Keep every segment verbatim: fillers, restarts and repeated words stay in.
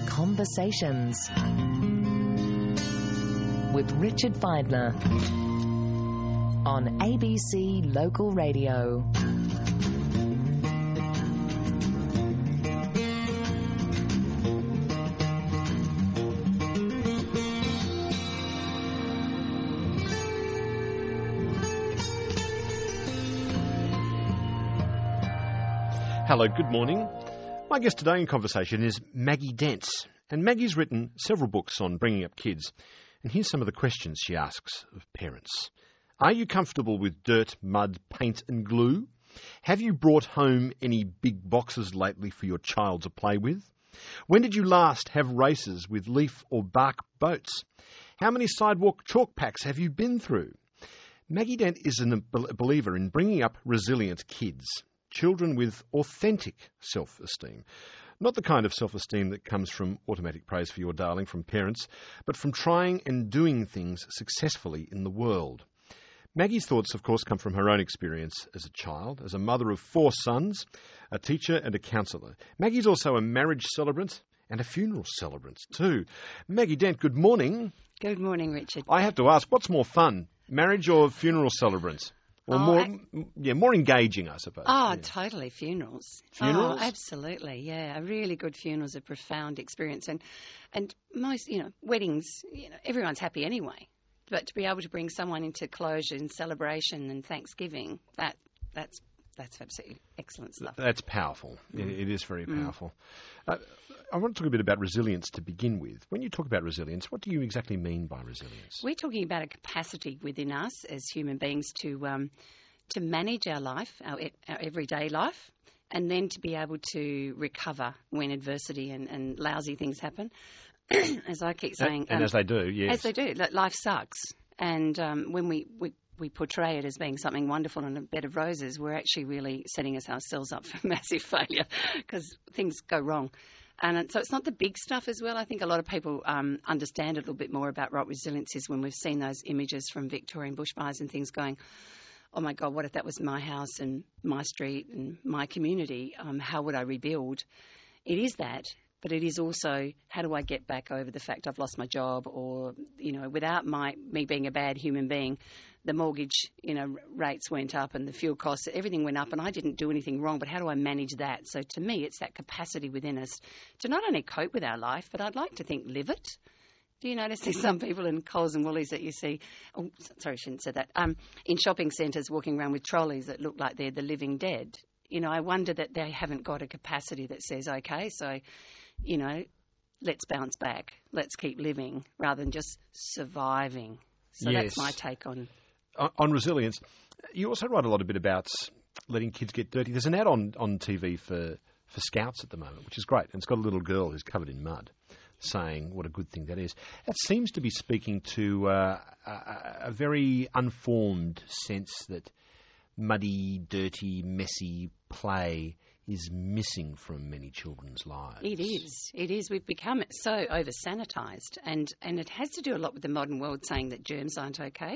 Conversations with Richard Feidler on A B C Local Radio. Hello, good morning. My guest today in conversation is Maggie Dents, and Maggie's written several books on bringing up kids. And here's some of the questions she asks of parents. Are you comfortable with dirt, mud, paint and glue? Have you brought home any big boxes lately for your child to play with? When did you last have races with leaf or bark boats? How many sidewalk chalk packs have you been through? Maggie Dent is a believer in bringing up resilient kids. Children with authentic self-esteem. Not the kind of self-esteem that comes from automatic praise for your darling from parents, but from trying and doing things successfully in the world. Maggie's thoughts, of course, come from her own experience as a child, as a mother of four sons, a teacher and a counsellor. Maggie's also a marriage celebrant and a funeral celebrant too. Maggie Dent, good morning. Good morning, Richard. I have to ask, what's more fun, marriage or funeral celebrants? Or oh, more, I, yeah, more engaging, I suppose. Oh, yeah. Totally, funerals. Funerals? Oh, absolutely, yeah. A really good funeral's a profound experience, and and most, you know, weddings, you know, everyone's happy anyway. But to be able to bring someone into closure and celebration and Thanksgiving, that that's that's absolutely excellent stuff. That's powerful. Mm. It, it is very powerful. Mm. Uh, I want to talk a bit about resilience to begin with. When you talk about resilience, what do you exactly mean by resilience? We're talking about a capacity within us as human beings to um, to manage our life, our, our everyday life, and then to be able to recover when adversity and, and lousy things happen. As I keep saying... And, and um, as they do, yes. As they do. Life sucks. And um, when we... we we portray it as being something wonderful and a bed of roses, we're actually really setting us ourselves up for massive failure because things go wrong. And so it's not the big stuff as well. I think a lot of people um, understand a little bit more about what resilience is when we've seen those images from Victorian bushfires and things going, oh my God, what if that was my house and my street and my community? Um, how would I rebuild? It is that. But it is also, how do I get back over the fact I've lost my job or, you know, without my me being a bad human being, the mortgage, you know, rates went up and the fuel costs, everything went up and I didn't do anything wrong, but how do I manage that? So to me, it's that capacity within us to not only cope with our life, but I'd like to think live it. Do you notice there's some people in Coles and Woolies that you see, oh, sorry, I shouldn't say that, um, in shopping centres walking around with trolleys that look like they're the living dead. You know, I wonder that they haven't got a capacity that says, okay, so... you know, let's bounce back, let's keep living rather than just surviving. So yes. That's my take on... on... On resilience. You also write a lot a bit about letting kids get dirty. There's an ad on, on T V for, for Scouts at the moment, which is great. And it's got a little girl who's covered in mud saying what a good thing that is. That seems to be speaking to uh, a, a very unformed sense that muddy, dirty, messy play is missing from many children's lives. It is. It is. We've become so over-sanitised, and, and it has to do a lot with the modern world saying that germs aren't okay.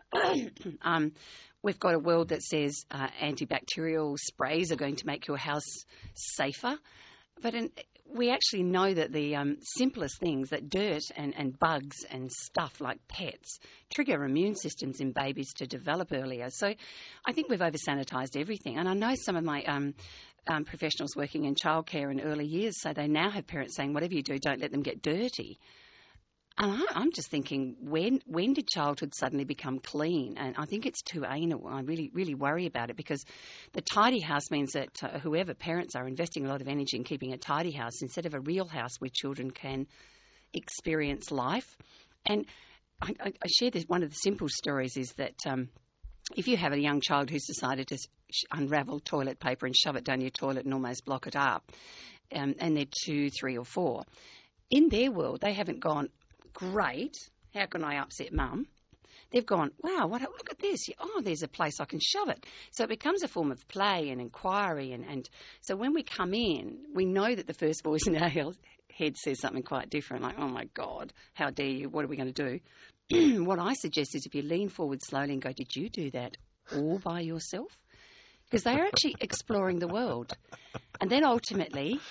um, we've got a world that says uh, antibacterial sprays are going to make your house safer, but in, we actually know that the um, simplest things, that dirt and, and bugs and stuff like pets, trigger immune systems in babies to develop earlier. So I think we've over-sanitised everything. And I know some of my um, um, professionals working in childcare in early years, so they now have parents saying, whatever you do, don't let them get dirty. And I, I'm just thinking, when when did childhood suddenly become clean? And I think it's too anal. I really, really worry about it because the tidy house means that uh, whoever parents are investing a lot of energy in keeping a tidy house instead of a real house where children can experience life. And I, I, I share this, one of the simple stories is that um, if you have a young child who's decided to sh- unravel toilet paper and shove it down your toilet and almost block it up, um, and they're two, three or four, in their world they haven't gone, great, how can I upset mum? They've gone, wow, what, look at this. Oh, there's a place I can shove it. So it becomes a form of play and inquiry. And, and so when we come in, we know that the first voice in our head says something quite different, like, oh, my God, how dare you, what are we going to do? What I suggest is if you lean forward slowly and go, did you do that all by yourself? Because they are actually exploring the world. And then ultimately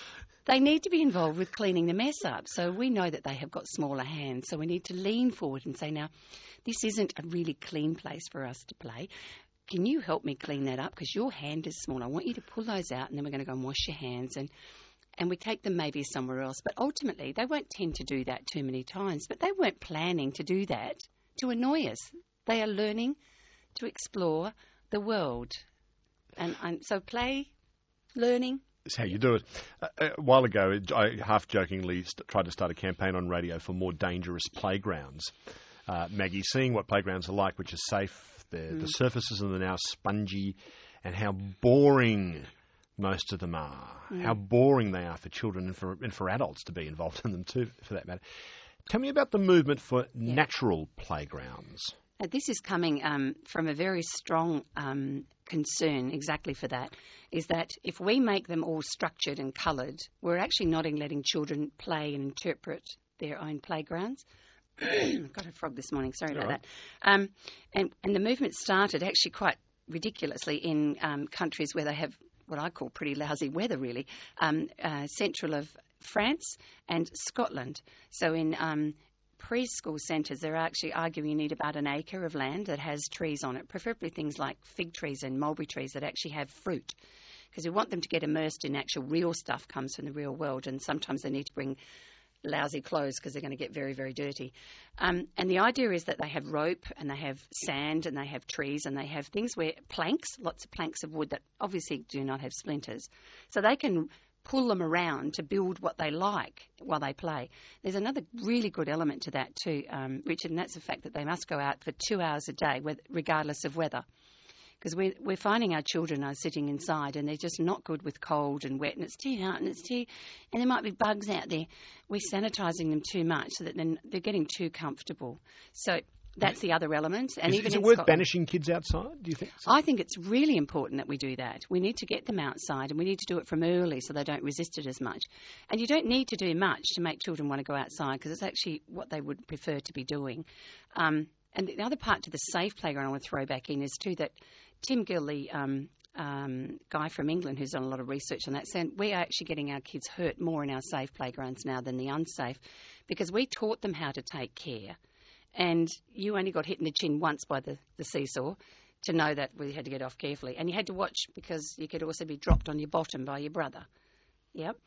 they need to be involved with cleaning the mess up. So we know that they have got smaller hands. So we need to lean forward and say, now, this isn't a really clean place for us to play. Can you help me clean that up? Because your hand is small. I want you to pull those out, and then we're going to go and wash your hands. And and we take them maybe somewhere else. But ultimately, they won't tend to do that too many times. But they weren't planning to do that to annoy us. They are learning to explore the world. And, and so play, learning. That's how you do it. Uh, a while ago, I half-jokingly st- tried to start a campaign on radio for more dangerous playgrounds. Uh, Maggie, seeing what playgrounds are like, which are safe, mm. the surfaces are now spongy, and how boring most of them are. Mm. How boring they are for children and for, and for adults to be involved in them too, for that matter. Tell me about the movement for yeah. natural playgrounds. Uh, this is coming um, from a very strong um, concern exactly for that, is that if we make them all structured and coloured, we're actually not letting children play and interpret their own playgrounds. I've got a frog this morning, sorry about right. that. Um, and, and the movement started actually quite ridiculously in um, countries where they have what I call pretty lousy weather, really, um, uh, central of France and Scotland. So in um, preschool centres, they're actually arguing you need about an acre of land that has trees on it, preferably things like fig trees and mulberry trees that actually have fruit, because we want them to get immersed in actual real stuff comes from the real world, and sometimes they need to bring lousy clothes because they're going to get very, very dirty. Um, and the idea is that they have rope and they have sand and they have trees and they have things where planks, lots of planks of wood that obviously do not have splinters. So they can pull them around to build what they like while they play. There's another really good element to that too, um, Richard, and that's the fact that they must go out for two hours a day regardless of weather. Because we're, we're finding our children are sitting inside and they're just not good with cold and wet, and it's too hot and it's too... And there might be bugs out there. We're sanitising them too much so that then they're getting too comfortable. So that's the other element. And is, even is it in worth Scotland, banishing kids outside, do you think so? I think it's really important that we do that. We need to get them outside, and we need to do it from early so they don't resist it as much. And you don't need to do much to make children want to go outside, because it's actually what they would prefer to be doing. Um, and the other part to the safe playground I want to throw back in is too that Tim Gill, the um, um, guy from England who's done a lot of research on that, said we are actually getting our kids hurt more in our safe playgrounds now than the unsafe, because we taught them how to take care. And you only got hit in the chin once by the, the seesaw to know that we had to get off carefully. And you had to watch because you could also be dropped on your bottom by your brother. Yep.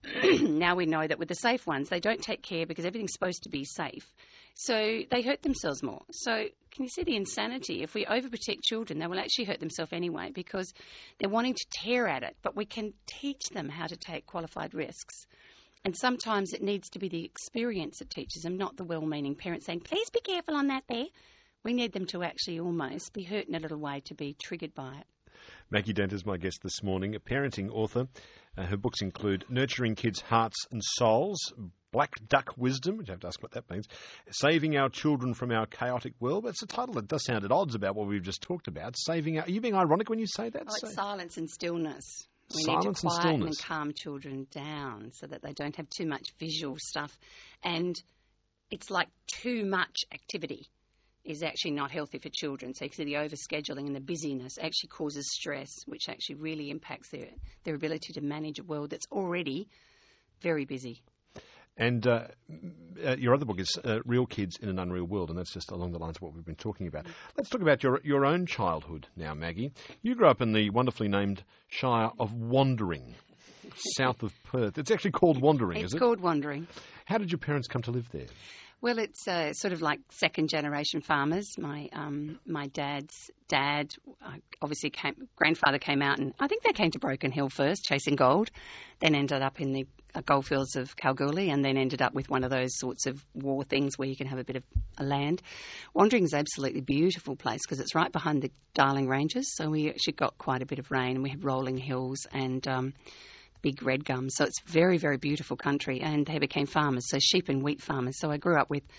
Now we know that with the safe ones, they don't take care because everything's supposed to be safe. So they hurt themselves more. So can you see the insanity? If we overprotect children, they will actually hurt themselves anyway because they're wanting to tear at it. But we can teach them how to take qualified risks. And sometimes it needs to be the experience that teaches them, not the well-meaning parents saying, please be careful on that there. We need them to actually almost be hurt in a little way to be triggered by it. Maggie Dent is my guest this morning, a parenting author. Uh, her books include Nurturing Kids' Hearts and Souls, Black Duck Wisdom, which I have to ask what that means, Saving Our Children from Our Chaotic World. That's a title that does sound at odds about what we've just talked about. Saving our... Are you being ironic when you say that? Oh, it's silence and stillness. We Silence need to quiet and, and, stillness. and calm children down so that they don't have too much visual stuff. And it's like too much activity is actually not healthy for children. So you can see the overscheduling and the busyness actually causes stress, which actually really impacts their, their ability to manage a world that's already very busy. And uh, uh, your other book is uh, Real Kids in an Unreal World, and that's just along the lines of what we've been talking about. Let's talk about your your own childhood now, Maggie. You grew up in the wonderfully named Shire of Wandering, south of Perth. It's actually called Wandering, it's is it? It's called Wandering. How did your parents come to live there? Well, it's uh, sort of like second-generation farmers. My um, my dad's dad uh, obviously came, grandfather came out, and I think they came to Broken Hill first, chasing gold, then ended up in the uh, goldfields of Kalgoorlie, and then ended up with one of those sorts of war things where you can have a bit of a land. Wandering is an absolutely beautiful place because it's right behind the Darling Ranges, so we actually got quite a bit of rain, and we have rolling hills and... Um, big red gums. So it's very, very beautiful country, and they became farmers, so sheep and wheat farmers. So I grew up with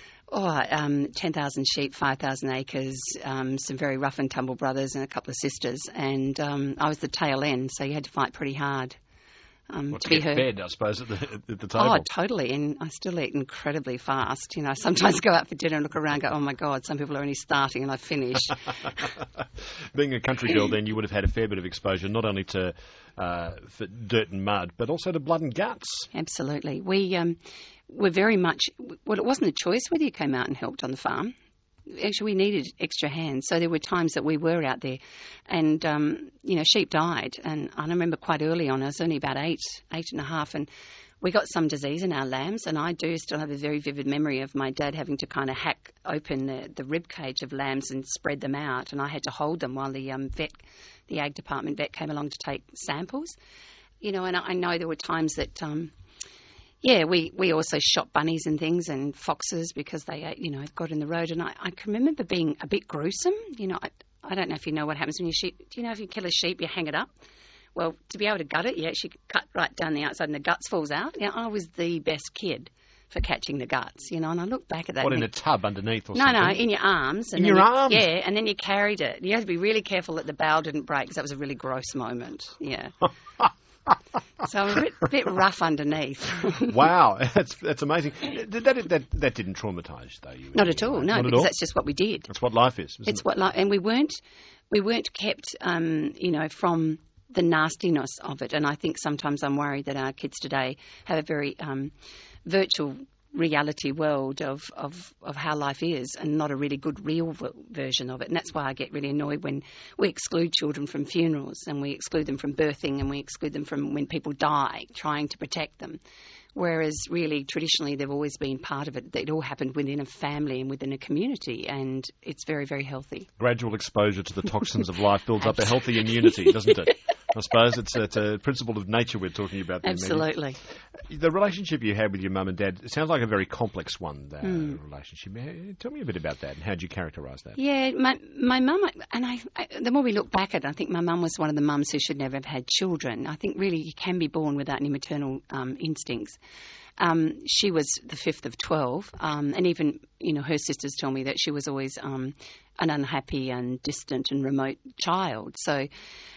oh, um, ten thousand sheep, five thousand acres, um, some very rough and tumble brothers and a couple of sisters, and um, I was the tail end, so you had to fight pretty hard Um, Well, to to be get her. fed, I suppose, at the, at the table. Oh, totally. And I still eat incredibly fast. You know, I sometimes go out for dinner and look around and go, oh, my God, some people are only starting and I've finished. Being a country girl, then, you would have had a fair bit of exposure, not only to uh, for dirt and mud, but also to blood and guts. Absolutely. We um, were very much, well, it wasn't a choice whether you came out and helped on the farm. Actually, we needed extra hands. So there were times that we were out there and, um, you know, sheep died. And I remember quite early on, I was only about eight, eight and a half, and we got some disease in our lambs. And I do still have a very vivid memory of my dad having to kind of hack open the, the rib cage of lambs and spread them out. And I had to hold them while the um, vet, the ag department vet came along to take samples. You know, and I, I know there were times that... Um, Yeah, we, we also shot bunnies and things and foxes because they, uh, you know, got in the road. And I, I can remember being a bit gruesome. You know, I, I don't know if you know what happens when you sheep. Do you know if you kill a sheep, you hang it up? Well, to be able to gut it, you actually cut right down the outside and the guts falls out. Yeah, I was the best kid for catching the guts, you know, and I look back at that. What, in a tub underneath or no, something? No, in your arms. And in then your you, arms? Yeah, and then you carried it. You had to be really careful that the bowel didn't break because that was a really gross moment. Yeah. So I'm a bit, bit rough underneath. Wow, that's that's amazing. That, that, that, that didn't traumatise, though, you? Not at all, no, Not because all? that's just what we did. That's what life is, isn't It's it? what, li- and we weren't, we weren't kept, um, you know, from the nastiness of it. And I think sometimes I'm worried that our kids today have a very um, virtual reality world of, of, of how life is and not a really good real v- version of it. And that's why I get really annoyed when we exclude children from funerals and we exclude them from birthing and we exclude them from when people die, trying to protect them. Whereas really traditionally they've always been part of it. It all happened within a family and within a community, and it's very, very healthy. Gradual exposure to the toxins of life builds up a healthy immunity, doesn't it? I suppose it's a, it's a principle of nature we're talking about there, Absolutely. Maggie. The relationship you had with your mum and dad, it sounds like a very complex one, that Mm. relationship. Tell me a bit about that and how do you characterise that? Yeah, my my mum, and I, I, the more we look back at it, I think my mum was one of the mums who should never have had children. I think really you can be born without any maternal um, instincts. Um, she was the fifth of twelve, um, and even, you know, her sisters tell me that she was always um, an unhappy and distant and remote child. So,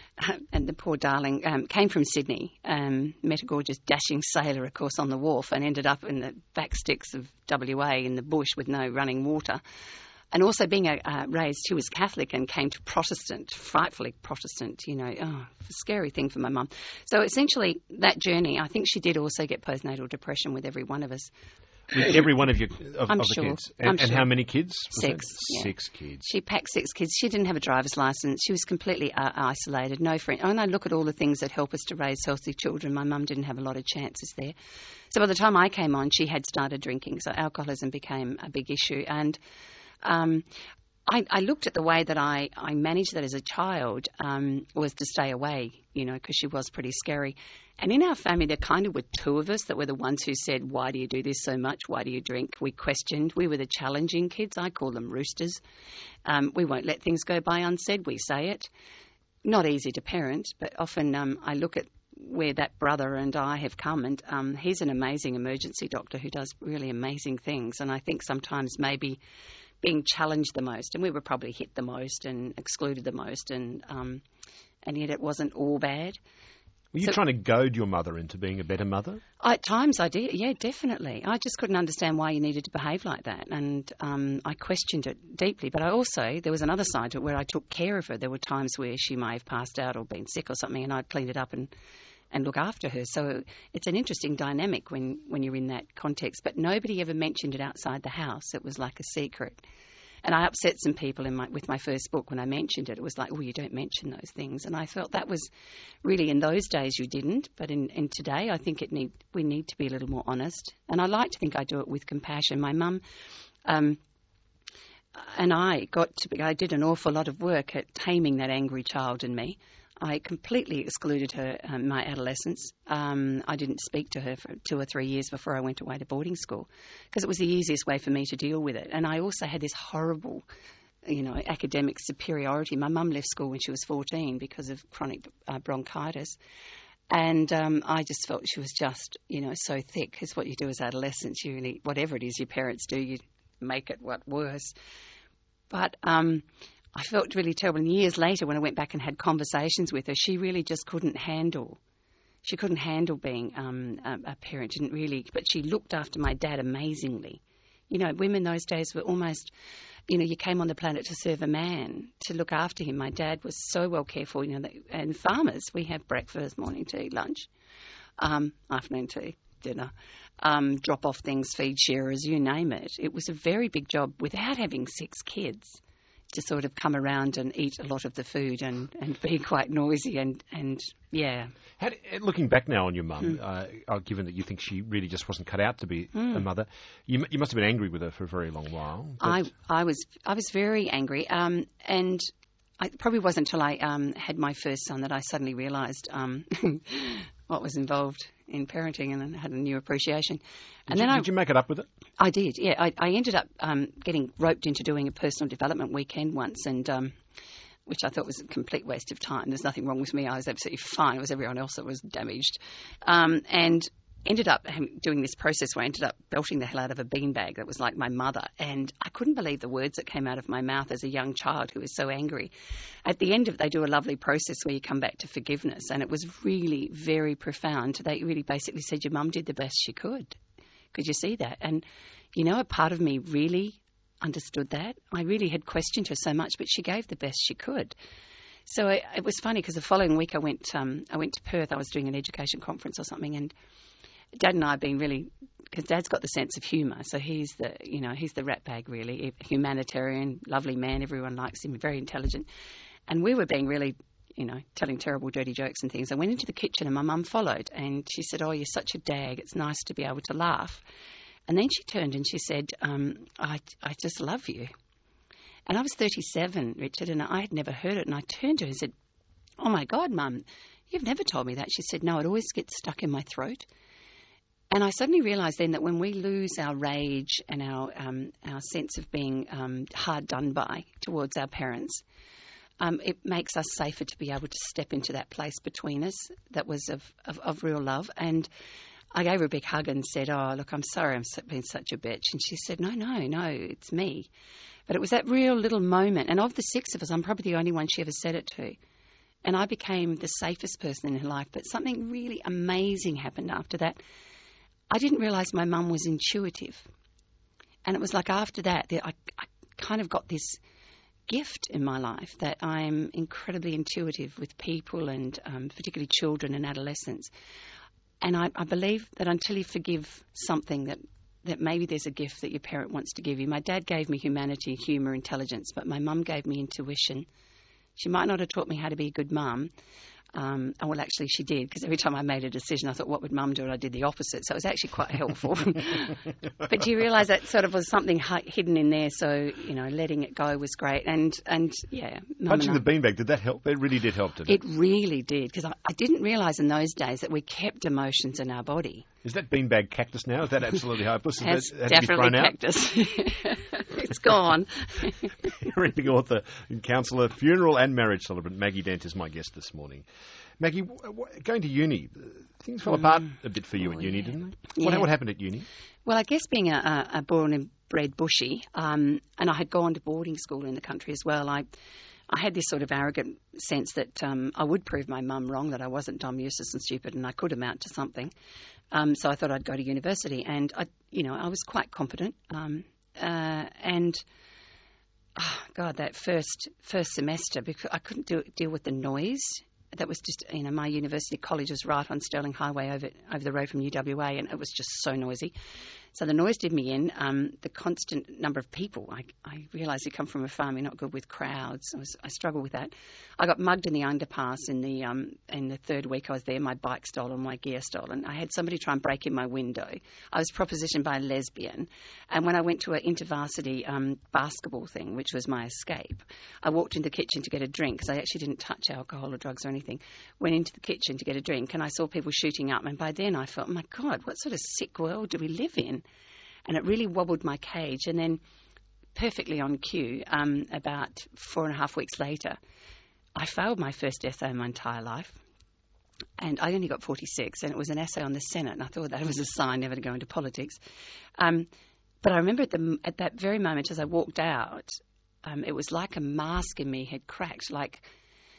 and the poor darling um, came from Sydney, um, met a gorgeous dashing sailor, of course, on the wharf, and ended up in the back sticks of W A in the bush with no running water. And also being a, uh, raised, she was Catholic and came to Protestant, frightfully Protestant, you know, oh, a scary thing for my mum. So essentially that journey, I think she did also get postnatal depression with every one of us. With every one of your of, I'm of the sure. kids? And, I'm and sure. how many kids? was Six, that? yeah. Six kids. She packed six kids. She didn't have a driver's license. She was completely uh, isolated, no friend. And I look at all the things that help us to raise healthy children. My mum didn't have a lot of chances there. So by the time I came on, she had started drinking. So alcoholism became a big issue. And um, I, I looked at the way that I, I managed that as a child um, was to stay away, you know, because she was pretty scary. And in our family, there kind of were two of us that were the ones who said, why do you do this so much? Why do you drink? We questioned. We were the challenging kids. I call them roosters. Um, we won't let things go by unsaid. We say it. Not easy to parent, but often um, I look at where that brother and I have come, and um, he's an amazing emergency doctor who does really amazing things. And I think sometimes maybe being challenged the most, and we were probably hit the most and excluded the most, and um, and yet it wasn't all bad. Were you So- trying to goad your mother into being a better mother? At times I did, yeah, definitely. I just couldn't understand why you needed to behave like that, and um, I questioned it deeply. But I also, there was another side to it where I took care of her. There were times where she may have passed out or been sick or something, and I'd clean it up and, and look after her. So it's an interesting dynamic when, when you're in that context. But nobody ever mentioned it outside the house. It was like a secret. And I upset some people in my, with my first book when I mentioned it. It was like, oh, you don't mention those things. And I felt that was really, in those days you didn't. But in, in today, I think it need we need to be a little more honest. And I like to think I do it with compassion. My mum um, and I got to be, I did an awful lot of work at taming that angry child in me. I completely excluded her in um, my adolescence. Um, I didn't speak to her for two or three years before I went away to boarding school because it was the easiest way for me to deal with it. And I also had this horrible, you know, academic superiority. My mum left school when she was fourteen because of chronic uh, bronchitis. And um, I just felt she was just, you know, so thick. Because what you do as adolescents, you really, whatever it is your parents do, you make it what worse. But um, I felt really terrible. And years later, when I went back and had conversations with her, she really just couldn't handle she couldn't handle being um, a, a parent, didn't really, but she looked after my dad amazingly. You know, women those days were almost, you know, you came on the planet to serve a man, to look after him. My dad was so well cared for, you know, and farmers, we have breakfast, morning tea, lunch, um, afternoon tea, dinner, um, drop off things, feed sharers, you name it. It was a very big job without having six kids to sort of come around and eat a lot of the food and, and be quite noisy and, and yeah. How do, looking back now on your mum, mm. uh, given that you think she really just wasn't cut out to be mm. a mother, you, you must have been angry with her for a very long while. I, I was I was very angry, um, and I, it probably wasn't until I um, had my first son that I suddenly realised um, what was involved in parenting and had a new appreciation. And did then you, I, did you make it up with it? I did, yeah. I, I ended up um, getting roped into doing a personal development weekend once, and um, which I thought was a complete waste of time. There's nothing wrong with me. I was absolutely fine. It was everyone else that was damaged. Um, and ended up doing this process where I ended up belting the hell out of a beanbag that was like my mother. And I couldn't believe the words that came out of my mouth as a young child who was so angry. At the end of it, they do a lovely process where you come back to forgiveness. And it was really very profound. They really basically said, your mum did the best she could. Could you see that? And, you know, a part of me really understood that. I really had questioned her so much, but she gave the best she could. So it, it was funny because the following week I went um, I went to Perth. I was doing an education conference or something, and Dad and I have been really, because Dad's got the sense of humour, so he's the, you know, he's the rat bag really, humanitarian, lovely man, everyone likes him, very intelligent. And we were being really, you know, telling terrible dirty jokes and things. I went into the kitchen and my mum followed, and she said, oh, you're such a dag, it's nice to be able to laugh. And then she turned and she said, um, I, I just love you. And I was thirty-seven, Richard, and I had never heard it. And I turned to her and said, oh, my God, Mum, you've never told me that. She said, no, it always gets stuck in my throat. And I suddenly realised then that when we lose our rage and our um, our sense of being um, hard done by towards our parents, um, it makes us safer to be able to step into that place between us that was of, of, of real love. And I gave her a big hug and said, oh, look, I'm sorry I'm being such a bitch. And she said, no, no, no, it's me. But it was that real little moment. And of the six of us, I'm probably the only one she ever said it to. And I became the safest person in her life. But something really amazing happened after that. I didn't realise my mum was intuitive. And it was like after that, that I, I kind of got this gift in my life that I'm incredibly intuitive with people and um, particularly children and adolescents. And I, I believe that until you forgive something, that, that maybe there's a gift that your parent wants to give you. My dad gave me humanity, humour, intelligence, but my mum gave me intuition. She might not have taught me how to be a good mum. Um, oh, well, actually, she did, because every time I made a decision, I thought, what would Mum do? And I did the opposite. So it was actually quite helpful. But do you realise that sort of was something hi- hidden in there? So, you know, letting it go was great. And, and yeah. Punching the beanbag, did that help? It really did help, didn't it? It really did, because I, I didn't realise in those days that we kept emotions in our body. Is that beanbag cactus now? Is that absolutely hopeless? Has that, definitely cactus. It's gone. Parenting author and counsellor, funeral and marriage celebrant Maggie Dent is my guest this morning. Maggie, going to uni, things fell apart a bit for you oh, at uni, yeah. didn't they? Yeah. What, what happened at uni? Well, I guess being a, a born and bred bushie, um, and I had gone to boarding school in the country as well, I I had this sort of arrogant sense that um, I would prove my mum wrong, that I wasn't dumb, useless and stupid, and I could amount to something. Um, so I thought I'd go to university, and I, you know, I was quite competent. Um, uh, and oh God, that first first semester, because I couldn't do, deal with the noise. That was just, you know, my university college was right on Stirling Highway over over the road from U W A, and it was just so noisy. So the noise did me in. Um, the constant number of people. I, I realised you come from a farm, you're not good with crowds. I, was, I struggled with that. I got mugged in the underpass in the um, in the third week I was there. My bike stolen, my gear stolen. I had somebody try and break in my window. I was propositioned by a lesbian. And when I went to an intervarsity um, basketball thing, which was my escape, I walked into the kitchen to get a drink because I actually didn't touch alcohol or drugs or anything. Went into the kitchen to get a drink, and I saw people shooting up. And by then I felt, oh my God, what sort of sick world do we live in? And it really wobbled my cage. And then perfectly on cue, um, about four and a half weeks later, I failed my first essay in my entire life. And I only got forty-six, and it was an essay on the Senate, and I thought that was a sign never to go into politics. Um, but I remember at, the, at that very moment as I walked out, um, it was like a mask in me had cracked, like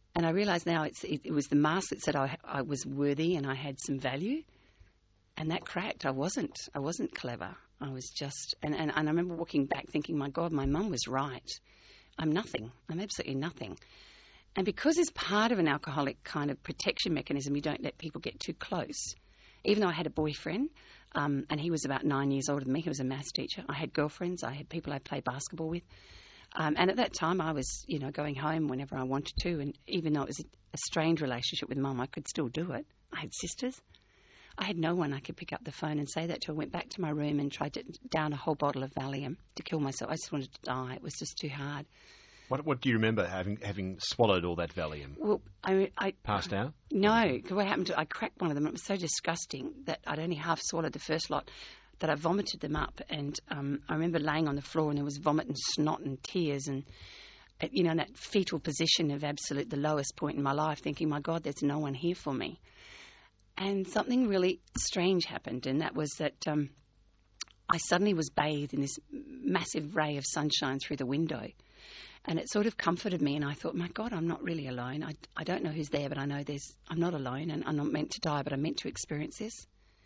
And I realise now it's, it, it was the mask that said I, I was worthy and I had some value. And that cracked. I wasn't. I wasn't clever. I was just... And, and, and I remember walking back thinking, my God, my mum was right. I'm nothing. I'm absolutely nothing. And because it's part of an alcoholic kind of protection mechanism, you don't let people get too close. Even though I had a boyfriend, um, and he was about nine years older than me, he was a maths teacher. I had girlfriends. I had people I played basketball with. Um, and at that time, I was, you know, going home whenever I wanted to. And even though it was a, a strained relationship with Mum, I could still do it. I had sisters. I had no one I could pick up the phone and say that to. I went back to my room and tried to down a whole bottle of Valium to kill myself. I just wanted to die. It was just too hard. What, what do you remember having having swallowed all that Valium? Well, I... I Passed out? No, because what happened to... I cracked one of them. It was so disgusting that I'd only half swallowed the first lot that I vomited them up. And um, I remember laying on the floor and there was vomit and snot and tears and, you know, in that fetal position of absolute the lowest point in my life, thinking, my God, there's no one here for me. And something really strange happened, and that was that um, I suddenly was bathed in this massive ray of sunshine through the window. And it sort of comforted me, and I thought, my God, I'm not really alone. I, I don't know who's there, but I know there's I'm not alone, and I'm not meant to die, but I'm meant to experience this.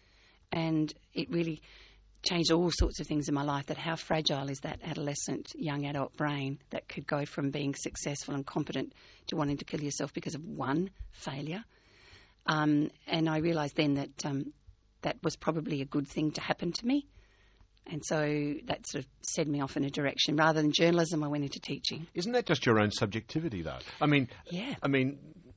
And it really changed all sorts of things in my life, that how fragile is that adolescent, young adult brain that could go from being successful and competent to wanting to kill yourself because of one failure. Um, and I realised then that um, that was probably a good thing to happen to me. And so that sort of set me off in a direction. Rather than journalism, I went into teaching. Isn't that just your own subjectivity, though? I mean, yeah. I mean,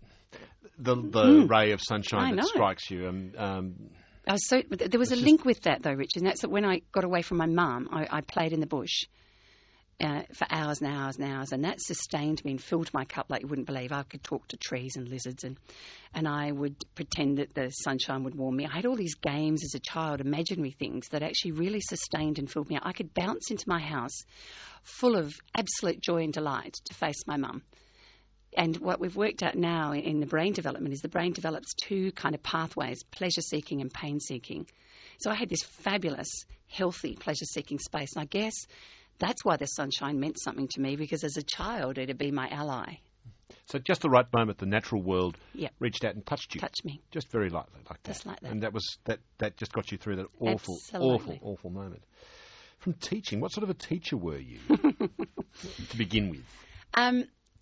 the the Mm. ray of sunshine I that know. strikes you. Um, um, I was so, but there was a It's link with that, though, Richard. And that's that when I got away from my mum, I, I played in the bush uh, for hours and hours and hours. And that sustained me and filled my cup like you wouldn't believe. I could talk to trees and lizards, and, and I would pretend that the sunshine would warm me. I had all these games as a child, imaginary things that actually really sustained and filled me up. I could bounce into my house full of absolute joy and delight to face my mum. And what we've worked out now in, in the brain development is the brain develops two kind of pathways, pleasure-seeking and pain-seeking. So I had this fabulous, healthy, pleasure-seeking space. And I guess that's why the sunshine meant something to me, because as a child, it'd be my ally. so just the right moment, the natural world Yep. reached out and touched you. Touch me. Just very lightly, like that. Just like that. And that was that, that just got you through that awful, Absolutely. awful, awful moment. From teaching, what sort of a teacher were you to begin with? Um,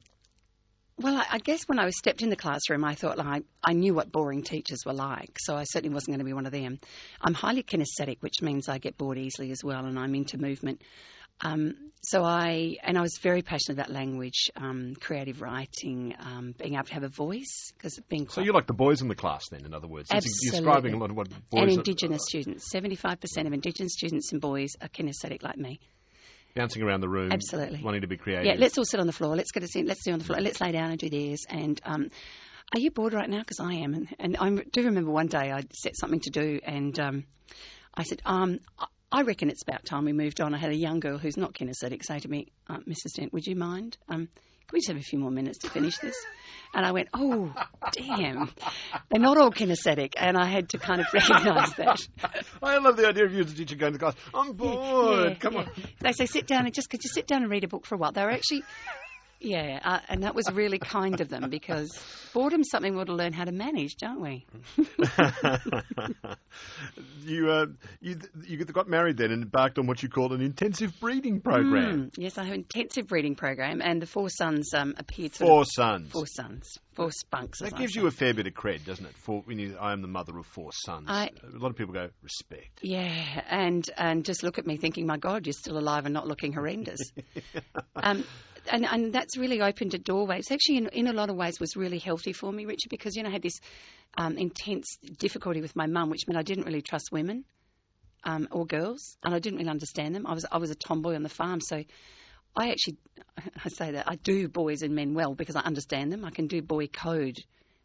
well, I, I guess when I was stepped in the classroom, I thought like, I knew what boring teachers were like, so I certainly wasn't going to be one of them. I'm highly kinesthetic, which means I get bored easily as well, and I'm into movement. Um, so I, and I was very passionate about language, um, creative writing, um, being able to have a voice, because being So quite... you're like the boys in the class then, in other words. Since You're Absolutely. describing a lot of what boys and are- Indigenous students. seventy-five percent of Indigenous students and boys are kinesthetic like me. bouncing around the room, Absolutely. wanting to be creative. Yeah, let's all sit on the floor. Let's get a seat. Let's do on the floor. Let's lay down and do this. And um, are you bored right now? Because I am. And, and I do remember one day I set something to do, and um, I said, um, I- I reckon it's about time we moved on. I had a young girl who's not kinesthetic say to me, uh, Missus Dent, would you mind? Um, can we just have a few more minutes to finish this? And I went, oh, damn. They're not all kinesthetic. And I had to kind of recognise that. I love the idea of you as a teacher going to class. I'm bored. Yeah, Come yeah. on. They say, sit down and just, could you sit down and read a book for a while? They were actually, yeah, uh, and that was really kind of them, because boredom's something we ought to learn how to manage, don't we? you, uh, you you got married then and embarked on what you called an intensive breeding program. Mm, yes, I have an intensive breeding program, and the four sons um, appeared sort Four of... sons. Four sons. Four spunks, as That I gives say. you a fair bit of cred, doesn't it? For when you, I am the mother of four sons. I- A lot of people go, respect. Yeah, and and just look at me thinking, my God, you're still alive and not looking horrendous. um, and and that's really opened a doorway. It's actually, in, in a lot of ways, was really healthy for me, Richard, because, you know, I had this um, intense difficulty with my mum, which meant I didn't really trust women um, or girls, and I didn't really understand them. I was I was a tomboy on the farm, so I actually, I say that, I do boys and men well because I understand them. I can do boy code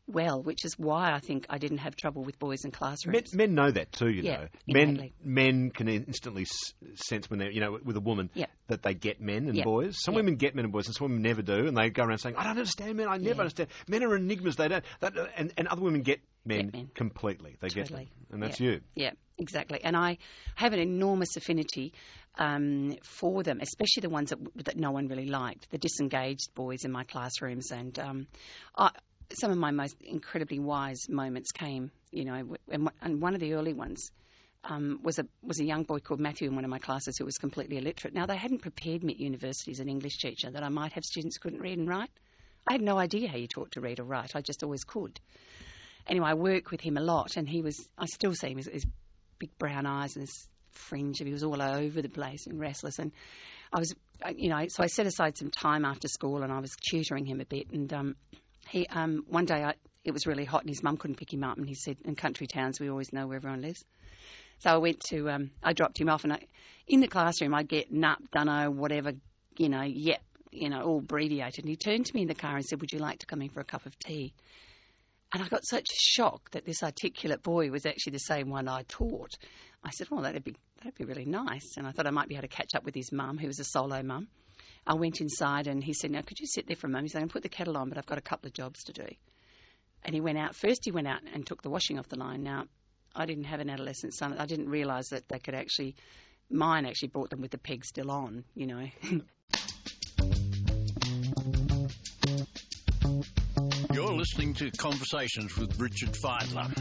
well, which is why I think I didn't have trouble with boys in Men, classrooms. men know that too, you Yeah, know. Men innately. men can instantly s- sense when they're, you know, with a woman Yeah. that they get men and Yeah. boys. Some Yeah. women get men and boys, and some women never do, and they go around saying, "I don't understand men. I never Yeah. understand. Men are enigmas. They don't." That, and, and other women get men, Get men. completely. They get them, Totally. and that's Yeah. you. Yeah, exactly. And I have an enormous affinity um, for them, especially the ones that, that no one really liked, the disengaged boys in my classrooms. And um, I, some of my most incredibly wise moments came, you know, and, and one of the early ones um, was a was a young boy called Matthew in one of my classes who was completely illiterate. Now, they hadn't prepared me at university as an English teacher that I might have students who couldn't read and write. I had no idea how you taught to read or write. I just always could. Anyway, I work with him a lot, and he was, I still see him, his, his big brown eyes and his fringe, and he was all over the place and restless. And I was, you know, so I set aside some time after school, and I was tutoring him a bit. And um, he, um, one day I, it was really hot, and his mum couldn't pick him up, and he said, in country towns, we always know where everyone lives. So I went to, um, I dropped him off, and I, in the classroom, I'd get nup, dunno, whatever, you know, yep, you know, all abbreviated. And he turned to me in the car and said, would you like to come in for a cup of tea? And I got such a shock that this articulate boy was actually the same one I taught. I said, well, that'd be that'd be really nice. And I thought I might be able to catch up with his mum, who was a solo mum. I went inside and he said, now, could you sit there for a moment? He said, I'm going to put the kettle on, but I've got a couple of jobs to do. And he went out. First he went out and took the washing off the line. Now, I didn't have an adolescent son. I didn't realise that they could actually, mine actually brought them with the peg still on, you know. You're listening to Conversations with Richard Feidler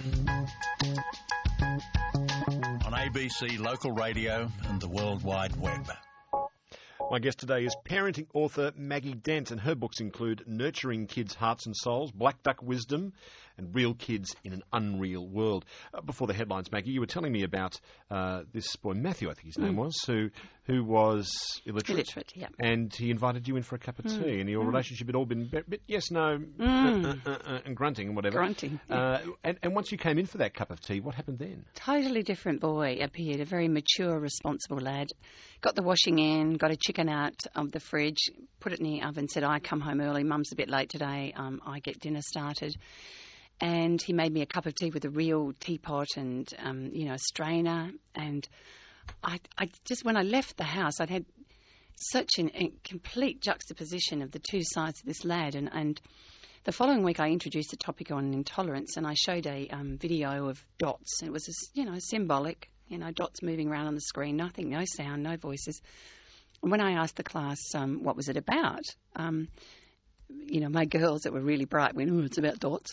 on A B C Local Radio and the World Wide Web. My guest today is parenting author Maggie Dent, and her books include Nurturing Kids' Hearts and Souls, Black Duck Wisdom, and Real Kids in an Unreal World. Uh, before the headlines, Maggie, you were telling me about uh, this boy, Matthew, I think his name Mm. was, who who was illiterate. Illiterate, yeah. And he invited you in for a cup of Mm. tea, and your Mm. relationship had all been a bit, bit yes, no, Mm. uh, uh, uh, and grunting and whatever. Grunting, yeah. Uh, and, and once you came in for that cup of tea, what happened then? Totally different boy appeared, a very mature, responsible lad. Got the washing in, got a chicken out of the fridge, put it in the oven, said, I come home early, Mum's a bit late today, um, I get dinner started. And he made me a cup of tea with a real teapot and, um, you know, a strainer. And I, I just, when I left the house, I'd had such an, a complete juxtaposition of the two sides of this lad. And, and the following week, I introduced a topic on intolerance, and I showed a um, video of dots. It was, a, you know, symbolic, you know, dots moving around on the screen, nothing, no sound, no voices. And when I asked the class um, what was it about, um, you know, my girls that were really bright went, oh, it's about dots.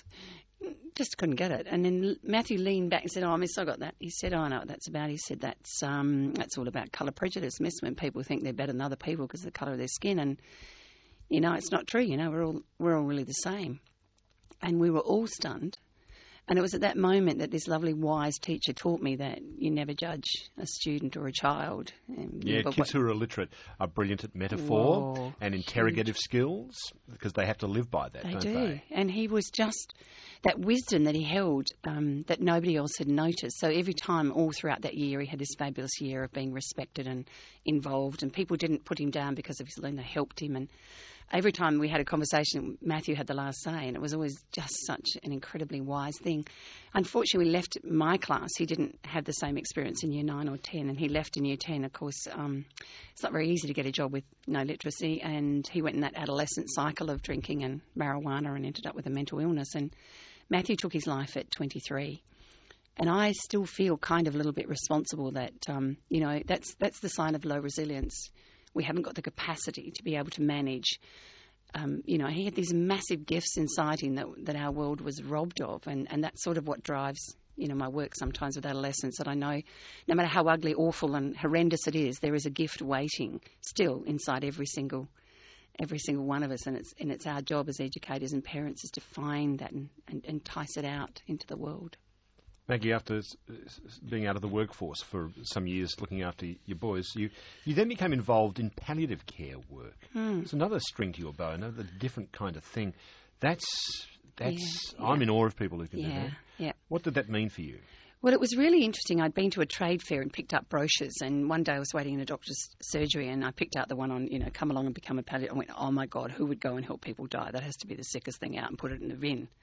Just couldn't get it. And then Matthew leaned back and said, oh, miss, I got that. He said, oh, I know what that's about. He said, that's um, that's all about colour prejudice, miss, when people think they're better than other people because of the colour of their skin. And, you know, it's not true. You know, we're all we're all really the same. And we were all stunned. And it was at that moment that this lovely, wise teacher taught me that you never judge a student or a child. And Yeah, never kids wa- who are illiterate are brilliant at metaphor Whoa, and interrogative skills because they have to live by that, They don't do. they? And he was just that wisdom that he held um, that nobody else had noticed. So every time, all throughout that year, he had this fabulous year of being respected and involved, and people didn't put him down because of his learning. They helped him. And every time we had a conversation, Matthew had the last say, and it was always just such an incredibly wise thing. Unfortunately, we left my class. He didn't have the same experience in year nine or ten, and he left in year ten. Of course, um, it's not very easy to get a job with no literacy, and he went in that adolescent cycle of drinking and marijuana and ended up with a mental illness. And Matthew took his life at twenty-three. And I still feel kind of a little bit responsible that, um, you know, that's that's the sign of low resilience. We haven't got the capacity to be able to manage. Um, you know, he had these massive gifts inside him that, that our world was robbed of. And, and that's sort of what drives, you know, my work sometimes with adolescents, that I know no matter how ugly, awful and horrendous it is, there is a gift waiting still inside every single every single one of us. And it's, and it's our job as educators and parents is to find that and, and entice it out into the world. Maggie, after s- s- being out of the workforce for some years looking after your boys, you, you then became involved in palliative care work. Mm. It's another string to your bow, another different kind of thing. That's, that's Yeah, I'm yeah. in awe of people who can do Yeah, that. yeah. What did that mean for you? Well, it was really interesting. I'd been to a trade fair and picked up brochures, and one day I was waiting in a doctor's surgery, and I picked out the one on, you know, come along and become a palliative. I went, oh my God, who would go and help people die? That has to be the sickest thing out, and put it in the bin.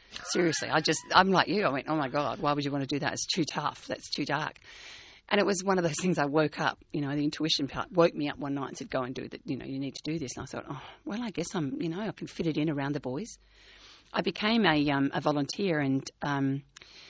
Seriously, I just, I'm like you. I went, oh my God, why would you want to do that? It's too tough. That's too dark. And it was one of those things I woke up, you know, the intuition part woke me up one night and said, go and do that. You know, you need to do this. And I thought, oh, well, I guess I'm, you know, I can fit it in around the boys. I became a, um, a volunteer, and um,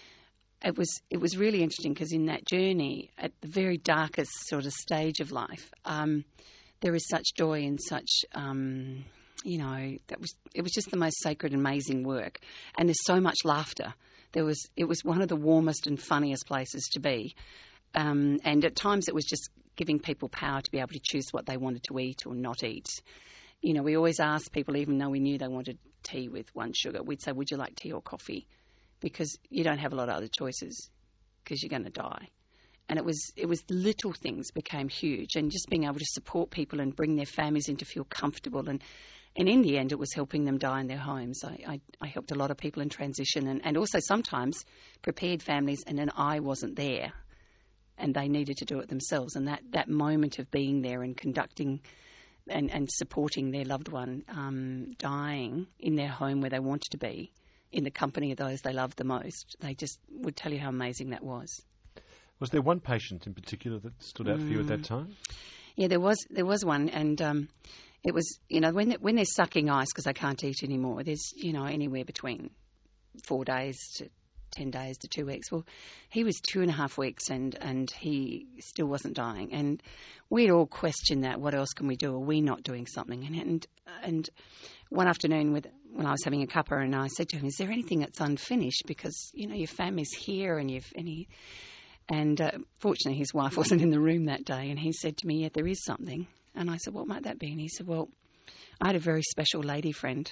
it was, it was really interesting because in that journey, at the very darkest sort of stage of life, um, there is such joy and such, um, you know, that was, it was just the most sacred, amazing work. And there's so much laughter. There was, it was one of the warmest and funniest places to be. Um, and at times it was just giving people power to be able to choose what they wanted to eat or not eat. You know, we always asked people, even though we knew they wanted tea with one sugar, we'd say, would you like tea or coffee? Because you don't have a lot of other choices because you're going to die. And it was it was little things became huge, and just being able to support people and bring their families in to feel comfortable. And, and in the end, it was helping them die in their homes. I, I, I helped a lot of people in transition, and, and also sometimes prepared families, and then I wasn't there. And they needed to do it themselves. And that, that moment of being there and conducting and, and supporting their loved one um, dying in their home where they wanted to be, in the company of those they loved the most, they just would tell you how amazing that was. Was there one patient in particular that stood out mm. for you at that time? Yeah, there was there was one. And um, it was, you know, when, they, when they're sucking ice because they can't eat anymore, there's, you know, anywhere between four days to ten days to two weeks. Well, he was two and a half weeks and, and he still wasn't dying. And we'd all questioned that. What else can we do? Are we not doing something? And and, and one afternoon with, when I was having a cuppa, and I said to him, is there anything that's unfinished? Because, you know, your family's here and you've, and he, and uh, fortunately his wife wasn't in the room that day. And he said to me, yeah, there is something. And I said, what might that be? And he said, well, I had a very special lady friend,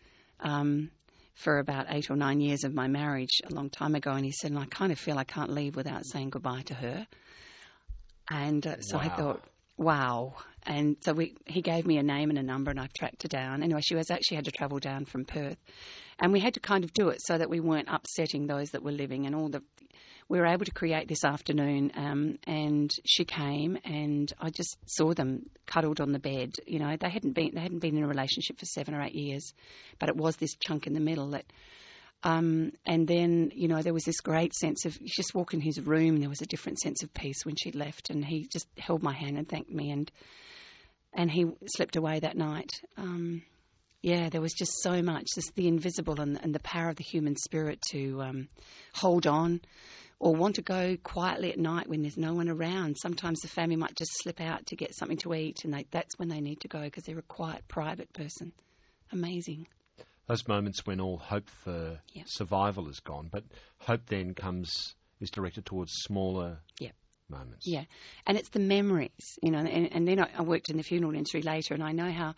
um, for about eight or nine years of my marriage a long time ago. And he said, and I kind of feel I can't leave without saying goodbye to her. And uh, so wow. I thought, wow. And so we, he gave me a name and a number, and I've tracked her down. Anyway, she was actually had to travel down from Perth. And we had to kind of do it so that we weren't upsetting those that were living, and all the, we were able to create this afternoon, um, and she came, and I just saw them cuddled on the bed. You know, they hadn't been they hadn't been in a relationship for seven or eight years, but it was this chunk in the middle that. Um, and then, you know, there was this great sense of, you just walk in his room, and there was a different sense of peace when she left, and he just held my hand and thanked me, and and he slipped away that night. Um, yeah, there was just so much, just the invisible and, and the power of the human spirit to um, hold on, or want to go quietly at night when there's no one around. Sometimes the family might just slip out to get something to eat, and they, that's when they need to go because they're a quiet, private person. Amazing. Those moments when all hope for yep. survival is gone, but hope then comes, is directed towards smaller yep. moments. Yeah, and it's the memories, you know, and, and then I, I worked in the funeral industry later, and I know how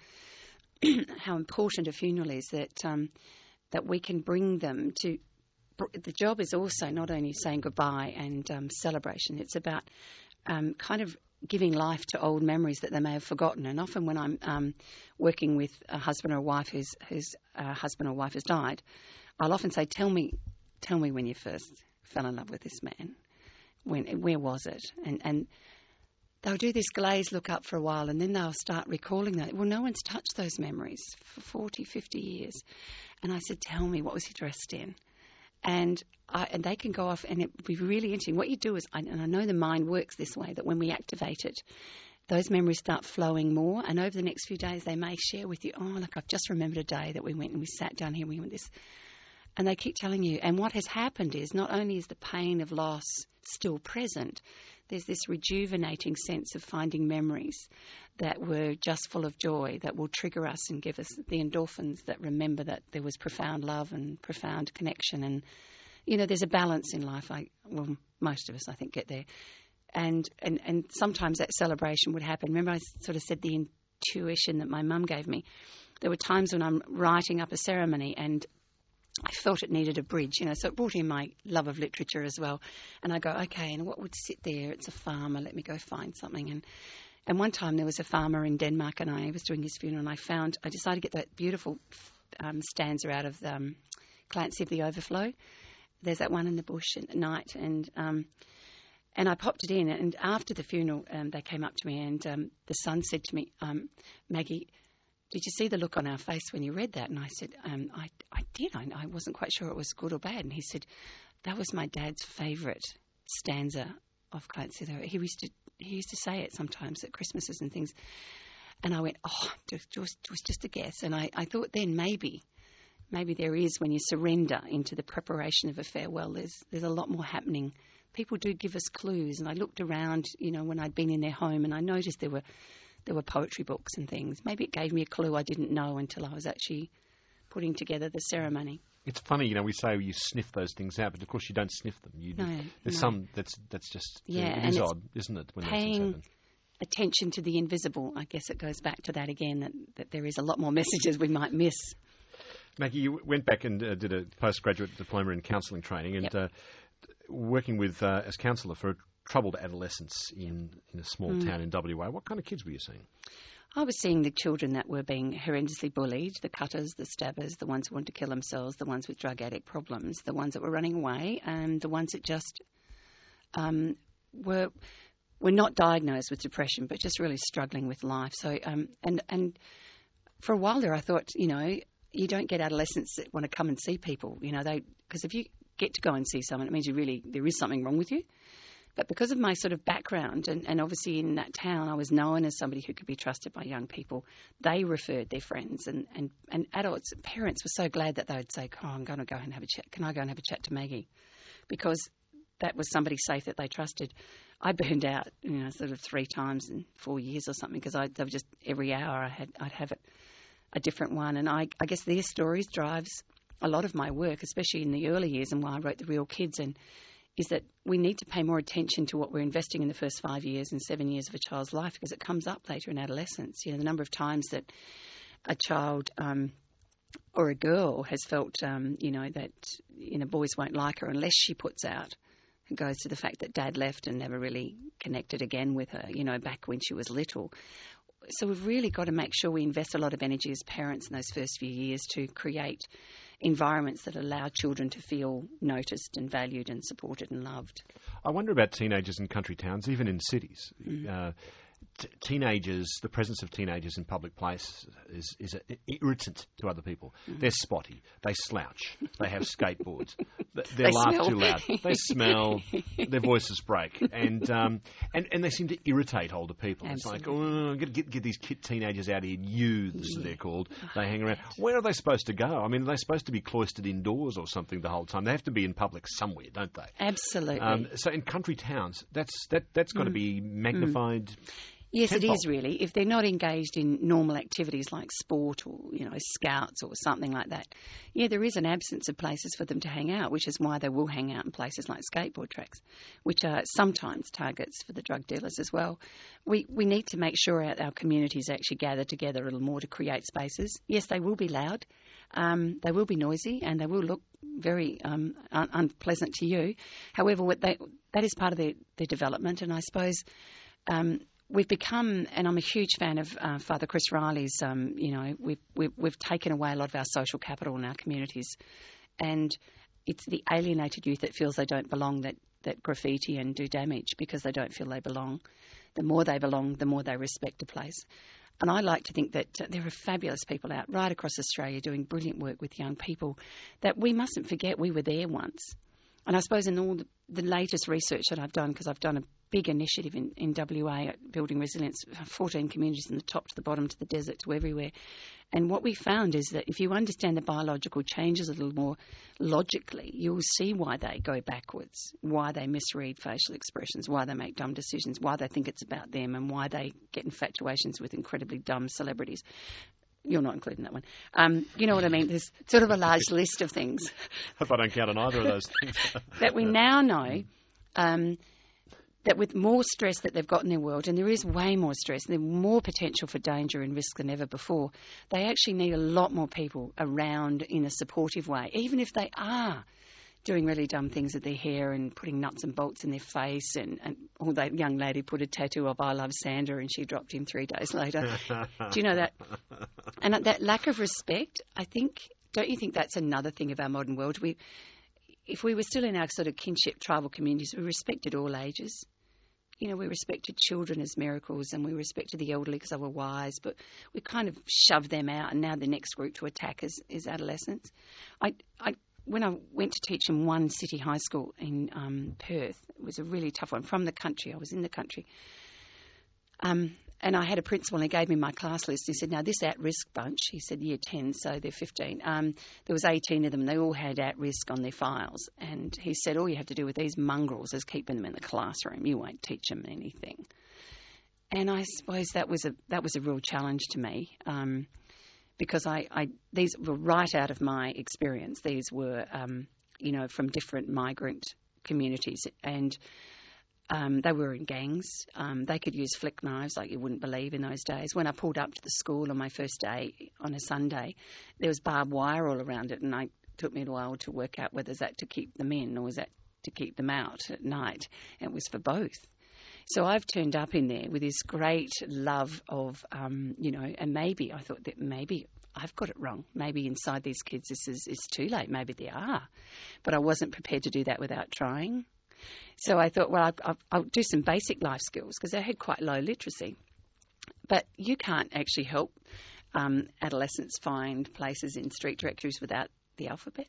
how important a funeral is, that um, that we can bring them to. The job is also not only saying goodbye and um, celebration, it's about um, kind of giving life to old memories that they may have forgotten. And often when I'm um, working with a husband or a wife whose, whose uh, husband or wife has died, I'll often say, tell me tell me when you first fell in love with this man. When, where was it? And, and they'll do this glazed look up for a while, and then they'll start recalling that. Well, no one's touched those memories for forty, fifty years. And I said, tell me, what was he dressed in? And I, and they can go off, and it would be really interesting. What you do is, and I know the mind works this way, that when we activate it, those memories start flowing more. And over the next few days, they may share with you, oh, look, I've just remembered a day that we went and we sat down here and we went this. And they keep telling you. And what has happened is, not only is the pain of loss still present, there's this rejuvenating sense of finding memories that were just full of joy, that will trigger us and give us the endorphins that remember that there was profound love and profound connection. And, you know, there's a balance in life. I, well, most of us, I think, get there. And, and, and sometimes that celebration would happen. Remember I sort of said the intuition that my mum gave me. There were times when I'm writing up a ceremony and I felt it needed a bridge, you know, so it brought in my love of literature as well. And I go, okay, and what would sit there? It's a farmer. Let me go find something. And and one time there was a farmer in Denmark, and I was doing his funeral, and I found, I decided to get that beautiful um, stanza out of um, Clancy of the Overflow. There's that one in the bush at night, and um, and I popped it in. And after the funeral, um, they came up to me, and um, the son said to me, um, Maggie, did you see the look on our face when you read that? And I said, um, I, I did. I, I wasn't quite sure it was good or bad. And he said, that was my dad's favourite stanza of Clarence Serow. He used to he used to say it sometimes at Christmases and things. And I went, oh, it was, it was just a guess. And I, I thought then maybe, maybe there is, when you surrender into the preparation of a farewell, there's there's a lot more happening. People do give us clues. And I looked around, you know, when I'd been in their home, and I noticed there were there were poetry books and things. Maybe it gave me a clue I didn't know until I was actually putting together the ceremony. It's funny, you know, we say you sniff those things out, but of course you don't sniff them. You, no, there's no. some that's that's just yeah, it is odd, isn't it? When those things paying happen. attention to the invisible. I guess it goes back to that again, that, that there is a lot more messages we might miss. Maggie, you went back and uh, did a postgraduate diploma in counselling training, and Yep. uh, working with uh, as counsellor for troubled adolescents in in a small Mm. town in W A. What kind of kids were you seeing? I was seeing the children that were being horrendously bullied, the cutters, the stabbers, the ones who wanted to kill themselves, the ones with drug addict problems, the ones that were running away, and the ones that just um, were were not diagnosed with depression, but just really struggling with life. So, um, and and for a while there, I thought, you know, you don't get adolescents that want to come and see people, you know, they because if you get to go and see someone, it means you really there is something wrong with you. But because of my sort of background, and, and obviously in that town I was known as somebody who could be trusted by young people, they referred their friends, and, and, and adults, parents were so glad that they would say, oh, I'm going to go and have a chat. Can I go and have a chat to Maggie? Because that was somebody safe that they trusted. I burned out, you know, sort of three times in four years or something, because I they were just every hour I had, I'd have it, a different one. And I, I guess their stories drives a lot of my work, especially in the early years and why I wrote The Real Kids, and is that we need to pay more attention to what we're investing in the first five years and seven years of a child's life, because it comes up later in adolescence. You know, the number of times that a child um, or a girl has felt, um, you know, that, you know, boys won't like her unless she puts out. It goes to the fact that dad left and never really connected again with her, you know, back when she was little. So we've really got to make sure we invest a lot of energy as parents in those first few years to create environments that allow children to feel noticed and valued and supported and loved. I wonder about teenagers in country towns, even in cities. Mm. Uh, t- teenagers, the presence of teenagers in public place is, is an irritant to other people. Mm. They're spotty. They slouch. They have skateboards. They they laugh smell. too loud. They smell. Their voices break. And um, and, and they seem to irritate older people. Absolutely. It's like, oh, get, get, get these kid teenagers out here, youths, yeah. they're called. They hang around. Where are they supposed to go? I mean, are they supposed to be cloistered indoors or something the whole time? They have to be in public somewhere, don't they? Absolutely. Um, so in country towns, that's that, that's got mm. to be magnified. Mm. Yes, tenfold. It is really. If they're not engaged in normal activities like sport or, you know, scouts or something like that, yeah, there is an absence of places for them to hang out, which is why they will hang out in places like skateboard tracks, which are sometimes targets for the drug dealers as well. We we need to make sure our, our communities actually gather together a little more to create spaces. Yes, they will be loud, um, they will be noisy, and they will look very um, un- unpleasant to you. However, what they, that is part of their, their development, and I suppose... Um, We've become, and I'm a huge fan of uh, Father Chris Riley's, um, you know, we've, we've, we've taken away a lot of our social capital in our communities. And it's the alienated youth that feels they don't belong that, that graffiti and do damage because they don't feel they belong. The more they belong, the more they respect a place. And I like to think that uh, there are fabulous people out right across Australia doing brilliant work with young people that we mustn't forget we were there once. And I suppose in all the, the latest research that I've done, because I've done a big initiative in, in W A at Building Resilience, fourteen communities from the top to the bottom to the desert to everywhere. And what we found is that if you understand the biological changes a little more logically, you'll see why they go backwards, why they misread facial expressions, why they make dumb decisions, why they think it's about them, and why they get infatuations with incredibly dumb celebrities. You're not including that one. Um, you know what I mean? There's sort of a large list of things. If I don't count on either of those things. that we now know um, that with more stress that they've got in their world, and there is way more stress, and there's more potential for danger and risk than ever before, they actually need a lot more people around in a supportive way, even if they are doing really dumb things with their hair and putting nuts and bolts in their face. And, and oh, that young lady put a tattoo of I love Sandra and she dropped him three days later. Do you know that? And that lack of respect, I think, don't you think that's another thing of our modern world? We, if we were still in our sort of kinship tribal communities, we respected all ages. you know, we respected children as miracles, and we respected the elderly because they were wise, but we kind of shoved them out, and now the next group to attack is, is adolescents. I, I, when I went to teach in one city high school in um, Perth, it was a really tough one. From the country, I was in the country, um, and I had a principal, and he gave me my class list. He said, now this at-risk bunch, he said year ten, so they're fifteen. Um, there was eighteen of them. They all had at-risk on their files. And he said, all you have to do with these mongrels is keeping them in the classroom. You won't teach them anything. And I suppose that was a that was a real challenge to me, um, because I, I these were right out of my experience. These were, um, you know, from different migrant communities, and Um, they were in gangs. Um, they could use flick knives like you wouldn't believe in those days. When I pulled up to the school on my first day on a Sunday, there was barbed wire all around it, and I, it took me a while to work out whether that to keep them in or was that to keep them out at night. And it was for both. So I've turned up in there with this great love of, um, you know, and maybe I thought that maybe I've got it wrong. Maybe inside these kids this is it's too late. Maybe they are. But I wasn't prepared to do that without trying. So I thought, well, I'll, I'll do some basic life skills because they had quite low literacy. But you can't actually help um, adolescents find places in street directories without the alphabet.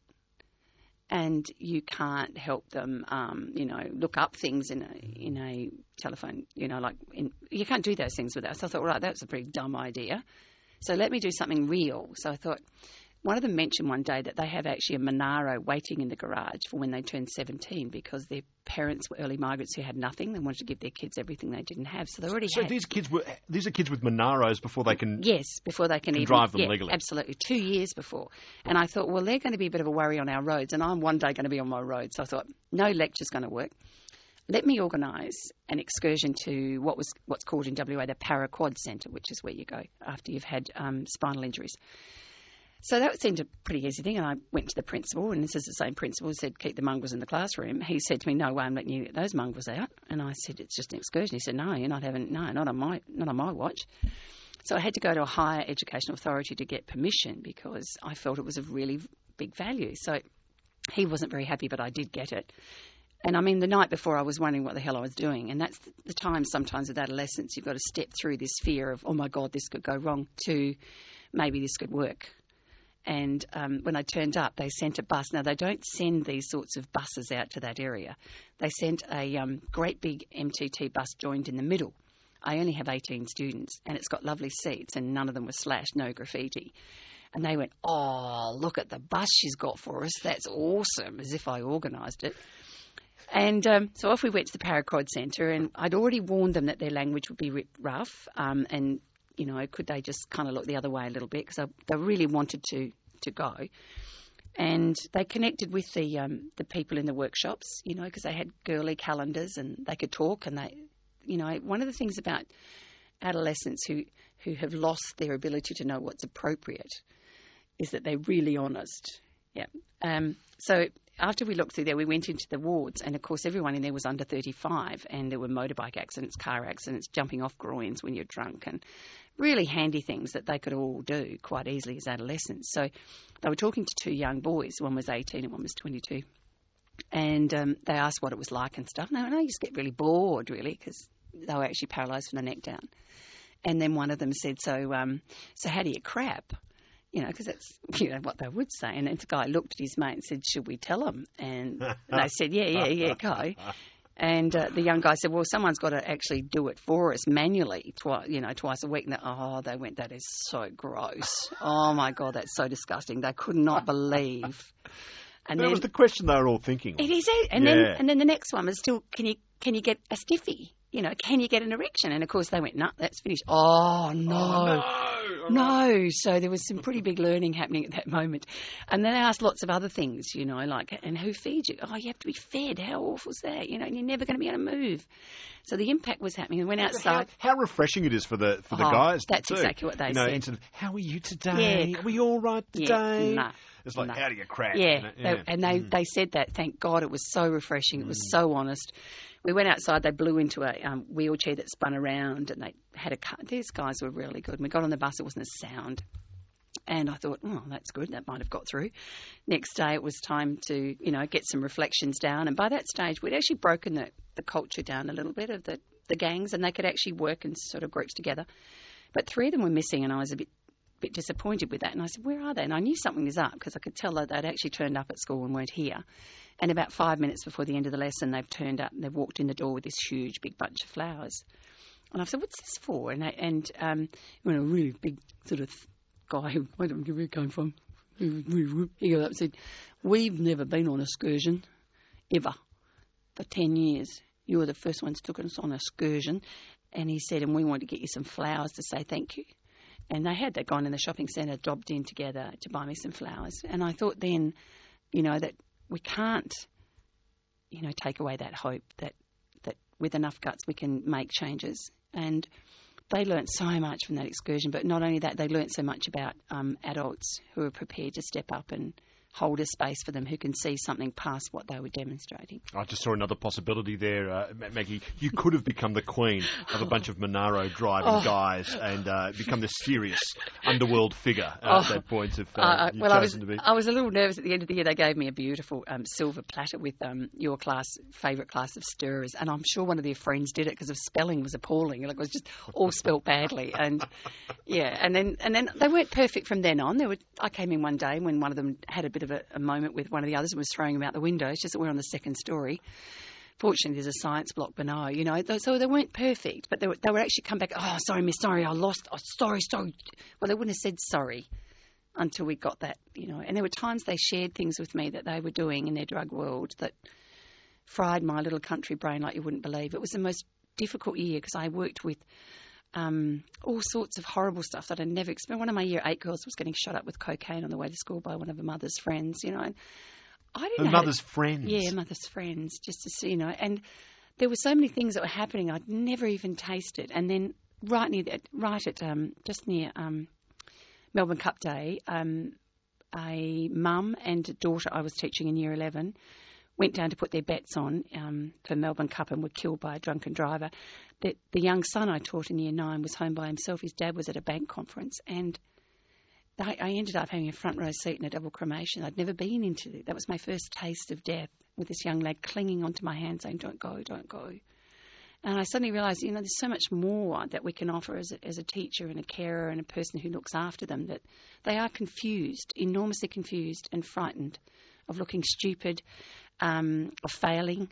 And you can't help them, um, you know, look up things in a in a telephone, you know, like in, you can't do those things without. So I thought, all right, that's a pretty dumb idea. So let me do something real. So I thought, one of them mentioned one day that they have actually a Monaro waiting in the garage for when they turn seventeen because their parents were early migrants who had nothing. They wanted to give their kids everything they didn't have. So they already so had... these kids were these are kids with Monaros before they can Yes, before they can, can even drive them yeah, legally. Absolutely, two years before. And I thought, well, they're going to be a bit of a worry on our roads, and I'm one day going to be on my road. So I thought, no lecture's going to work. Let me organise an excursion to what was what's called in W A the Paraquad Centre, which is where you go after you've had um, spinal injuries. So that seemed a pretty easy thing, and I went to the principal, and this is the same principal who said, keep the mongrels in the classroom. He said to me, no way I'm letting you get those mongrels out. And I said, it's just an excursion. He said, no, you're not having, no, not on my, not on my watch. So I had to go to a higher educational authority to get permission because I felt it was of really big value. So he wasn't very happy, but I did get it. And I mean, the night before I was wondering what the hell I was doing. And that's the time sometimes with adolescents, you've got to step through this fear of, oh my God, this could go wrong, to maybe this could work. And um, when I turned up, they sent a bus. Now, they don't send these sorts of buses out to that area. They sent a um, great big M T T bus joined in the middle. I only have eighteen students, and it's got lovely seats, and none of them were slashed, no graffiti. And they went, oh, look at the bus she's got for us. That's awesome, as if I organised it. And um, so off we went to the Paraquad Centre, and I'd already warned them that their language would be rough, um, and you know, could they just kind of look the other way a little bit because they really wanted to, to go. And they connected with the um, the people in the workshops, you know, because they had girly calendars and they could talk. And they, you know, one of the things about adolescents who, who have lost their ability to know what's appropriate is that they're really honest. Yeah. Um, so after we looked through there, we went into the wards, and of course everyone in there was under thirty-five, and there were motorbike accidents, car accidents, jumping off groins when you're drunk, and really handy things that they could all do quite easily as adolescents. So they were talking to two young boys. One was eighteen and one was twenty-two. And um, they asked what it was like and stuff. And they went, oh, you just get really bored, really, because they were actually paralysed from the neck down. And then one of them said, so um, so how do you crap? You know, because that's, you know, what they would say. And then the guy looked at his mate and said, should we tell him? And they said, yeah, yeah, yeah, go. And uh, the young guy said, well, someone's got to actually do it for us manually, twi- you know, twice a week. And they, oh, they went, that is so gross. Oh, my God, that's so disgusting. They could not believe. And that then, was the question they were all thinking. It is. And, yeah. then, and then the next one was still, can you can you get a stiffy? You know, can you get an erection? And, of course, they went, no, that's finished. Oh, no. Oh, no. Oh, No, so there was some pretty big learning happening at that moment. And then they asked lots of other things, you know, like, and who feeds you? Oh, you have to be fed. How awful is that? You know, and you're never going to be able to move. So the impact was happening. We went outside. How, how refreshing it is for the for the oh, guys. That's too. exactly what they you know, said. Instead of, how are you today? Yeah. Are we all right today? Yeah, nah, it's like, nah. how do you crack? Yeah, You know? yeah. They, and they, mm. they said that. Thank God, it was so refreshing. It was Mm. so honest. We went outside. They blew into a um, wheelchair that spun around, and they had a car. These guys were really good. And we got on the bus. It wasn't a sound. And I thought, oh, that's good. That might have got through. Next day, it was time to, you know, get some reflections down. And by that stage, we'd actually broken the, the culture down a little bit of that, the gangs, and they could actually work in sort of groups together. But three of them were missing, and I was a bit bit disappointed with that. And I said, where are they? And I knew something was up because I could tell that they'd actually turned up at school and weren't here. And about five minutes before the end of the lesson, they've turned up and they've walked in the door with this huge, big bunch of flowers. And I said, what's this for? And, I, and um, you know, a really big sort of guy who, I don't know where he came from, he got up and said, we've never been on an excursion, ever, for ten years. You were the first ones took us on an excursion. And he said, and we want to get you some flowers to say thank you. And they had that gone in the shopping centre, dropped in together to buy me some flowers. And I thought then, you know, that we can't, you know, take away that hope that, that with enough guts we can make changes. And they learnt so much from that excursion. But not only that, they learnt so much about um, adults who are prepared to step up and hold a space for them, who can see something past what they were demonstrating. I just saw another possibility there, uh, Maggie. You could have become the queen of a bunch of Monaro driving oh. guys and uh, become this serious underworld figure uh, oh. at that point if uh, uh, you'd well, chosen I was, to be. I was a little nervous at the end of the year. They gave me a beautiful um, silver platter with um, your class, favourite class of stirrers, and I'm sure one of their friends did it because the spelling was appalling. Like, it was just all spelt badly. And yeah, and then and then they weren't perfect from then on. There were, I came in one day when one of them had a bit of a, a moment with one of the others and was throwing him out the window. It's just that we're on the second story. Fortunately, there's a science block below, you know. So they weren't perfect, but they, were, they would actually come back, oh, sorry, miss, sorry, I lost, oh, sorry, sorry. Well, they wouldn't have said sorry until we got that, you know. And there were times they shared things with me that they were doing in their drug world that fried my little country brain like you wouldn't believe. It was the most difficult year because I worked with um, all sorts of horrible stuff that I'd never experienced. One of my year eight girls was getting shot up with cocaine on the way to school by one of her mother's friends, you know. And I didn't her know mother's to, friends? Yeah, mother's friends, just to see, you know. And there were so many things that were happening I'd never even tasted. And then right near, the, right at um, just near um, Melbourne Cup Day, um, a mum and a daughter I was teaching in year eleven went down to put their bets on um, for Melbourne Cup and were killed by a drunken driver. The, the young son I taught in year nine was home by himself. His dad was at a bank conference, and I, I ended up having a front row seat in a double cremation. I'd never been into it. That was my first taste of death, with this young lad clinging onto my hand saying, don't go, don't go. And I suddenly realised, you know, there's so much more that we can offer as a, as a teacher and a carer and a person who looks after them, that they are confused, enormously confused and frightened of looking stupid, um, of failing,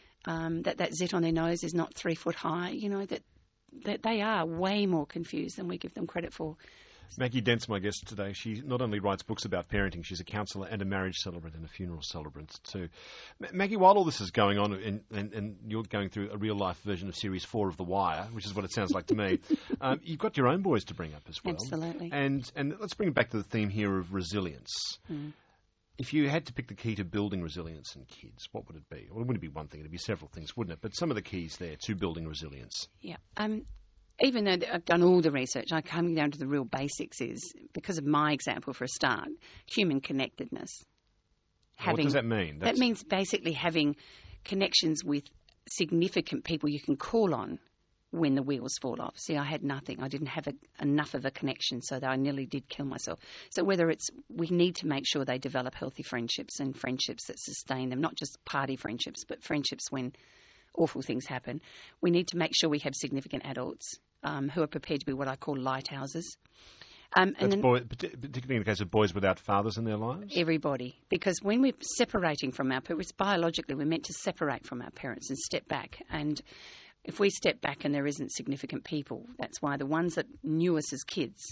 um, that that zit on their nose is not three foot high, you know, that, that they are way more confused than we give them credit for. Maggie Dent's my guest today. She not only writes books about parenting, she's a counsellor and a marriage celebrant and a funeral celebrant too. M- Maggie, while all this is going on and, and, and you're going through a real-life version of Series four of The Wire, which is what it sounds like to me, um, you've got your own boys to bring up as well. Absolutely. And, and let's bring it back to the theme here of resilience. Mm. If you had to pick the key to building resilience in kids, what would it be? Well, it wouldn't be one thing, it would be several things, wouldn't it? But some of the keys there to building resilience. Yeah. Um, even though I've done all the research, I'm coming down to the real basics is, because of my example for a start, human connectedness. Having, what does that mean? That's... That means basically having connections with significant people you can call on when the wheels fall off. See, I had nothing. I didn't have a, enough of a connection, so that I nearly did kill myself. So whether it's, we need to make sure they develop healthy friendships and friendships that sustain them, not just party friendships, but friendships when awful things happen. We need to make sure we have significant adults um, who are prepared to be what I call lighthouses. Um, and That's then, boy, particularly in the case of boys without fathers in their lives? Everybody. Because when we're separating from our parents, biologically we're meant to separate from our parents and step back. And if we step back and there isn't significant people, that's why the ones that knew us as kids,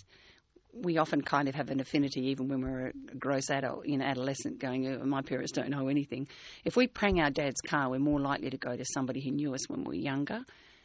we often kind of have an affinity even when we're a gross adult, you know, adolescent going, oh, my parents don't know anything. If we prang our dad's car, we're more likely to go to somebody who knew us when we were younger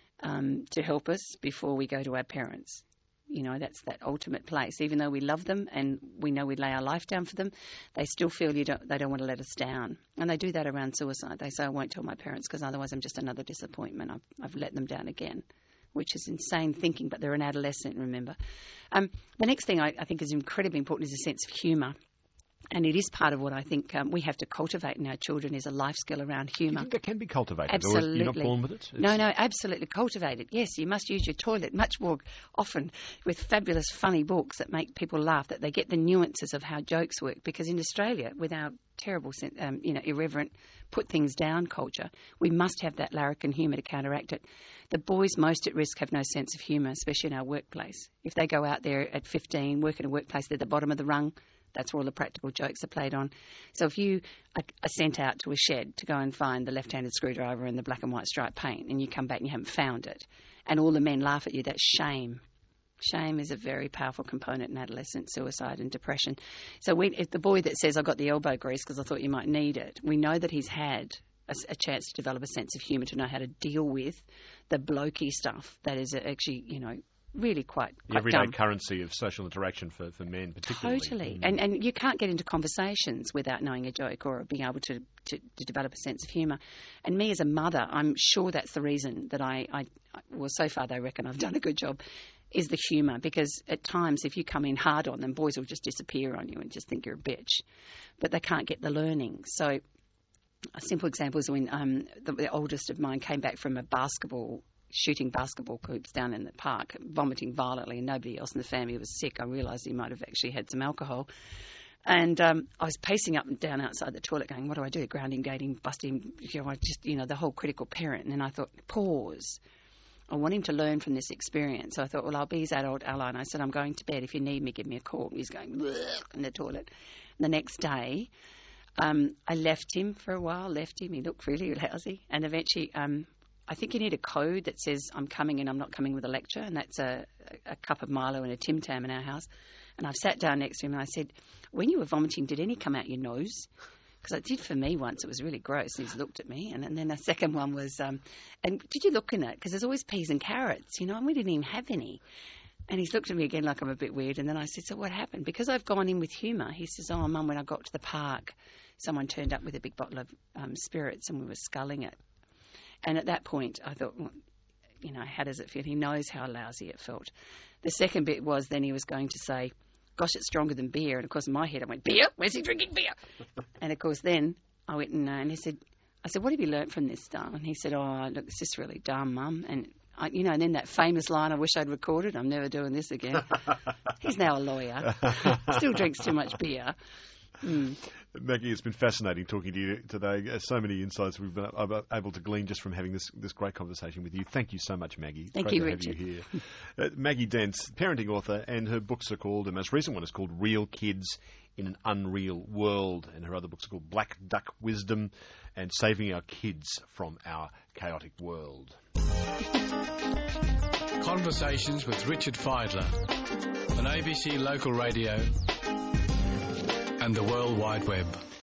um, to help us before we go to our parents. You know, that's that ultimate place. Even though we love them and we know we'd lay our life down for them, they still feel you don't, they don't want to let us down. And they do that around suicide. They say, I won't tell my parents because otherwise I'm just another disappointment. I've, I've let them down again, which is insane thinking, but they're an adolescent, remember. Um, the next thing I, I think is incredibly important is a sense of humour. And it is part of what I think um, we have to cultivate in our children is a life skill around Do you humour. think that can be cultivated? Absolutely. Or you're not born with it? No, It's- no, absolutely cultivated. Yes, you must use your toilet much more often with fabulous, funny books that make people laugh, that they get the nuances of how jokes work. Because in Australia, with our terrible, sen- um, you know, irreverent, put things down culture, we must have that larrikin humour to counteract it. The boys most at risk have no sense of humour, especially in our workplace. If they go out there at fifteen, work in a workplace, they're at the bottom of the rung. That's where all the practical jokes are played on. So if you are sent out to a shed to go and find the left-handed screwdriver and the black and white striped paint, and you come back and you haven't found it, and all the men laugh at you, that's shame. Shame is a very powerful component in adolescent suicide and depression. So we, if the boy that says, I got the elbow grease because I thought you might need it, we know that he's had a, a chance to develop a sense of humour, to know how to deal with the blokey stuff that is actually, you know, really quite, The quite everyday dumb. currency of social interaction for, for men, particularly. Totally. Mm. And and you can't get into conversations without knowing a joke or being able to, to, to develop a sense of humour. And me as a mother, I'm sure that's the reason that I, I, well, so far they reckon I've done a good job, is the humour. Because at times if you come in hard on them, boys will just disappear on you and just think you're a bitch. But they can't get the learning. So a simple example is when um, the, the oldest of mine came back from a basketball shooting basketball hoops down in the park, vomiting violently, and nobody else in the family was sick. I realised he might have actually had some alcohol. And um, I was pacing up and down outside the toilet going, what do I do? Grounding, dating, busting, you know, I just, you know, the whole critical parent. And then I thought, pause. I want him to learn from this experience. So I thought, well, I'll be his adult ally. And I said, I'm going to bed. If you need me, give me a call. And he's going, bleh, in the toilet. And the next day, um, I left him for a while, left him. He looked really lousy. And eventually... Um, I think you need a code that says I'm coming and I'm not coming with a lecture, and that's a, a cup of Milo and a Tim Tam in our house. And I've sat down next to him and I said, when you were vomiting, did any come out your nose? Because it did for me once. It was really gross. And he's looked at me. And, and then the second one was, um, and did you look in it? Because there's always peas and carrots, you know, and we didn't even have any. And he's looked at me again like I'm a bit weird. And then I said, so what happened? Because I've gone in with humour. He says, oh, Mum, when I got to the park, someone turned up with a big bottle of um, spirits and we were sculling it. And at that point, I thought, well, you know, how does it feel? He knows how lousy it felt. The second bit was then he was going to say, gosh, it's stronger than beer. And, of course, in my head I went, beer? Where's he drinking beer? And, of course, then I went and, uh, and he said, I said, what have you learnt from this stuff? And he said, oh, look, it's just really dumb, Mum. And, I, you know, and then that famous line, I wish I'd recorded, I'm never doing this again. He's now a lawyer. Still drinks too much beer. Mm. Maggie, it's been fascinating talking to you today. Uh, So many insights we've been able to glean just from having this, this great conversation with you. Thank you so much, Maggie. Thank Great you, to Richard. have you here. Uh, Maggie Dents, parenting author, and her books are called, the most recent one is called Real Kids in an Unreal World, and her other books are called Black Duck Wisdom and Saving Our Kids from Our Chaotic World. Conversations with Richard Fidler on A B C Local Radio and the World Wide Web.